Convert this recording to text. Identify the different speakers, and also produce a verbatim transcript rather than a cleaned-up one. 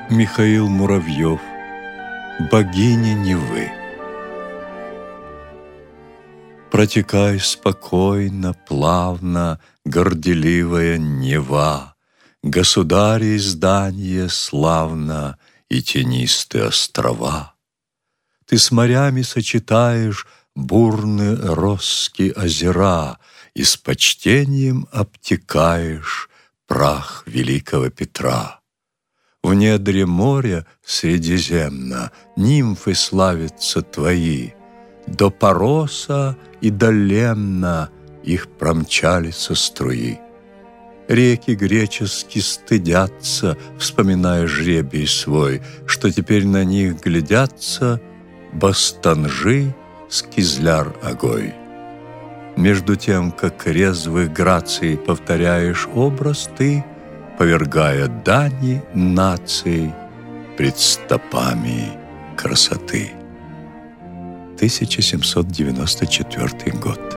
Speaker 1: Михаил Муравьев, богиня Невы. Протекай спокойно, плавно, горделивая Нева, государей здание славно и тенистые острова. Ты с морями сочетаешь бурные росски озера и с почтением обтекаешь прах великого Петра. В недре моря Средиземно нимфы славятся твои, до Пароса и до Ленна их промчали со струи. Реки гречески стыдятся, вспоминая жребий свой, что теперь на них глядятся Бастанжи с Кизляр-Огой. Между тем, как резвых граций повторяешь образ ты, повергая дани нации пред стопами красоты. тысяча семьсот девяносто четвёртый год.